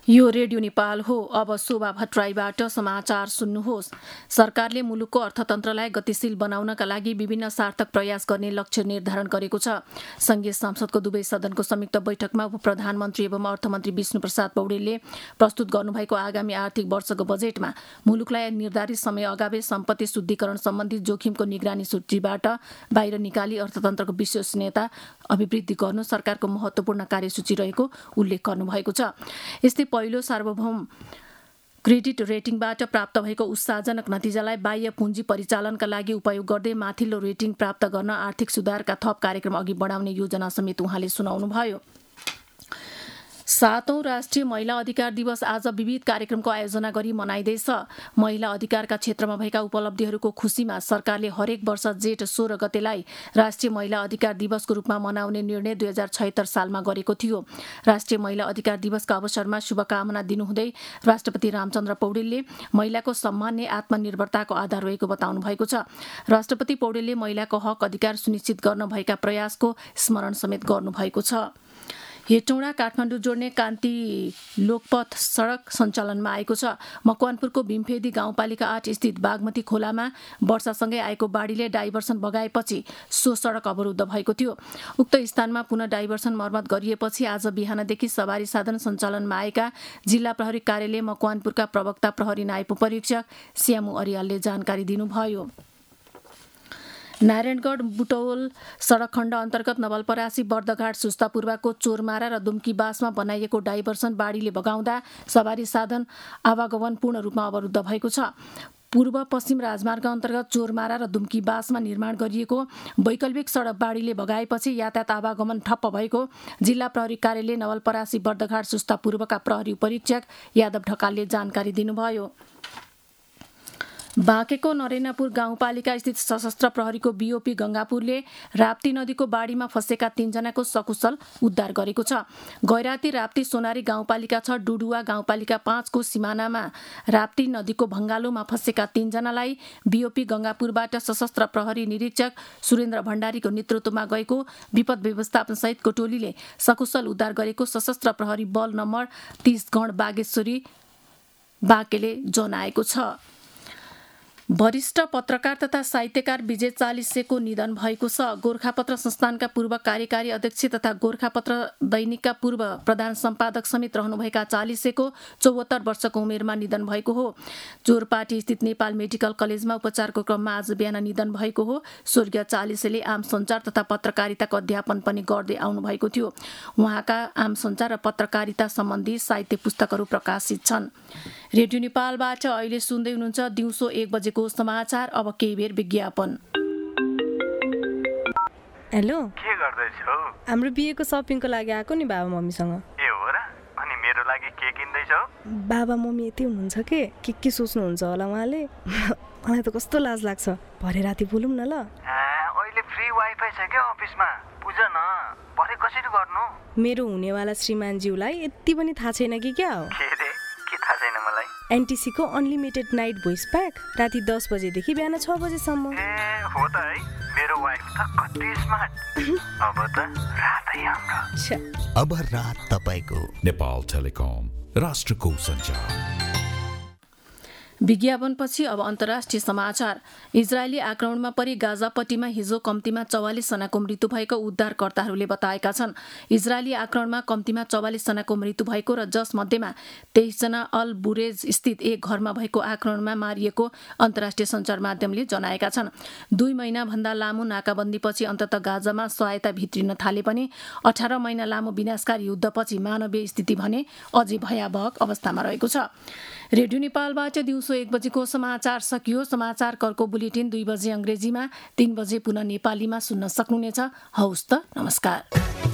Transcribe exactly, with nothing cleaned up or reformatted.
यो रेडियो नेपाल हो। अब शोभा भट्टराईबाट समाचार सुन्नुहोस्। सरकारले मुलुकको अर्थतन्त्रलाई गतिशील बनाउनका लागि विभिन्न सार्थक प्रयास गर्ने लक्ष्य निर्धारण गरेको छ। संघीय संसदको दुवै सदनको संयुक्त बैठकमा उप प्रधानमन्त्री एवं अर्थमन्त्री विष्णु प्रसाद पौडेलले प्रस्तुत गर्नुभएको आगामी आर्थिक वर्षको बजेटमा मुलुकलाई निर्धारित समय अगावै सम्पत्ति शुद्धिकरण सम्बन्धी जोखिमको निगरानी सूचीबाट बाहिर निकाली अर्थतन्त्रको विश्वसनीयता अभिवृद्धि गर्नु सरकारको महत्वपूर्ण कार्यसूची रहेको उल्लेख गर्नुभएको छ। यस्तै पहिलो सार्वभौम क्रेडिट रेटिङबाट प्राप्त भएको उत्साहजनक नतिजालाई बाह्य पुँजी परिचालनका लागि उपयोग गर्दै माथिल्लो रेटिङ प्राप्त गर्न आर्थिक सुधारका थप कार्यक्रम अघि बढाउने योजना समेत उहाँले सुनाउनुभयो। सातौं राष्ट्रिय महिला अधिकार दिवस आज विविध कार्यक्रमको आयोजना गरी मनाइँदैछ। महिला अधिकारका क्षेत्रमा भएका उपलब्धिहरूको खुसीमा सरकारले हरेक वर्ष जेठ सोह्र गतेलाई राष्ट्रिय महिला अधिकार दिवसको रूपमा मनाउने निर्णय दुई हजार छयत्तर सालमा गरेको थियो। राष्ट्रिय महिला अधिकार दिवसका अवसरमा शुभकामना दिनुहुँदै राष्ट्रपति रामचन्द्र पौडेलले महिलाको सम्मान नै आत्मनिर्भरताको आधार रहेको बताउनु भएको छ। राष्ट्रपति पौडेलले महिलाको हक अधिकार सुनिश्चित गर्न भएका प्रयासको स्मरण समेत गर्नुभएको छ। हेटौँडा काठमाडौँ जोड्ने कान्ति लोकपथ सडक सञ्चालनमा आएको छ। मकवानपुरको भीमफेदी गाउँपालिका आठ स्थित बागमती खोलामा वर्षासँगै आएको बाढीले डाइभर्सन बगाएपछि सो सडक अवरुद्ध भएको थियो। उक्त स्थानमा पुनः डाइभर्सन मर्मत गरिएपछि आज बिहानदेखि सवारी साधन सञ्चालनमा आएका जिल्ला प्रहरी कार्यालय मकवानपुरका प्रवक्ता प्रहरी नायब परीक्षक श्यामु अरियालले जानकारी दिनुभयो। नारायणगढ बुटौल सडक खण्ड अन्तर्गत नवलपरासी बर्दघाट सुस्तापूर्वाको चोरमारा र दुम्कीबासमा बनाइएको डाइभर्सन बाढीले बगाउँदा सवारी साधन आवागमन पूर्ण रूपमा अवरुद्ध भएको छ। पूर्व पश्चिम राजमार्ग अन्तर्गत चोरमारा र दुम्कीबासमा निर्माण गरिएको वैकल्पिक सडक बाढीले बगाएपछि यातायात आवागमन ठप्प भएको जिल्ला प्रहरी कार्यालय नवलपरासी बर्दघाट सुस्तापूर्वका प्रहरी उपरीक्षक यादव ढकालले जानकारी दिनुभयो। बाँकेको नरेनापुर गाउँपालिका स्थित सशस्त्र प्रहरीको बीओपी गंगापुरले राप्ती नदीको बाढीमा फँसेका तीनजनाको सकुशल उद्धार गरेको छ। गैराती राप्ती सोनारी गाउँपालिका छ डुडुवा गाउँपालिका पाँचको सिमानामा राप्ती नदीको भङ्गालोमा फँसेका तीनजनालाई बीओपी गंगापुरबाट सशस्त्र प्रहरी निरीक्षक सुरेन्द्र भण्डारीको नेतृत्वमा गएको विपद व्यवस्थापन सहितको टोलीले सकुशल उद्धार गरेको सशस्त्र प्रहरी बल नम्बर तीस गण बागेश्वरी बाँकेले जनाएको छ। वरिष्ठ पत्रकार तथा साहित्यकार विजय चालिसेको निधन भएको छ। गोरखापत्र संस्थानका पूर्व कार्यकारी अध्यक्ष तथा गोरखापत्र दैनिकका पूर्व प्रधान सम्पादक समेत रहनुभएका चालिसेको चौहत्तर वर्षको उमेरमा निधन भएको हो। जोरपाटी स्थित नेपाल मेडिकल कलेजमा उपचारको क्रममा आज बिहान निधन भएको हो। स्वर्गीय चालिसेले आम सञ्चार तथा पत्रकारिताको अध्यापन पनि गर्दै आउनुभएको थियो। उहाँका आम सञ्चार र पत्रकारिता सम्बन्धी साहित्य पुस्तकहरू प्रकाशित छन्। रेडियो नेपालबाट अहिले सुन्दै हुनुहुन्छ दिउँसो एक बजेको समाचार। अब केही बेर विज्ञापन। हेलो, के गर्दैछौ? हाम्रो बिहेको सपिङको लागि आएको नि बाबा मम्मीसँग। ए हो र? अनि मेरो लागि के किन्दैछौ? बाबा मम्मी यति हुनुहुन्छ के के के सोच्नुहुन्छ होला उहाँले। मलाई त कस्तो लाज लाग्छ। भरे राति बोलौँ न ल। अहिले फ्री वाइफाई छ के अफिसमा? बुझ न, भरे कसरी गर्नु? मेरो हुनेवाला श्रीमानज्यूलाई यति पनि थाहा छैन कि क्या हो? के रे? के थाहा छैन मलाई? एनटिसीको अनलिमिटेड नाइट भोइस प्याक राति दस बजेदेखि बिहान छ बजेसम्म। ए हो त है, मेरो वाइफ त कति स्मार्ट। अब त रातै हाम्रो। अब रात तपाईको। नेपाल टेलिकम, राष्ट्रको सञ्चार। विज्ञापनपछि अब अन्तर्राष्ट्रिय समाचार। इजरायली आक्रमणमा परि गाजापट्टीमा हिजो कम्तीमा चौवालिस जनाको मृत्यु भएको उद्धारकर्ताहरूले बताएका छन्। इजरायली आक्रमणमा कम्तीमा चौवालिस जनाको मृत्यु भएको र जसमध्येमा तेइस जना अल बुरेज स्थित एक घरमा भएको आक्रमणमा मारिएको अन्तर्राष्ट्रिय सञ्चार माध्यमले जनाएका छन्। दुई महिनाभन्दा लामो नाकाबन्दीपछि अन्ततः गाजामा सहायता भित्रिन थाले पनि अठार महिना लामो विनाशकारी युद्धपछि मानवीय स्थिति भने अझै भयावह अवस्थामा रहेको छ। रेडियो नेपालबाट दिउँसो एक बजेको समाचार सकियो। समाचार कर्को बुलेटिन दुई बजे अङ्ग्रेजीमा, तीन बजे पुनः नेपालीमा सुन्न सक्नुहुनेछ। हौस् त, नमस्कार।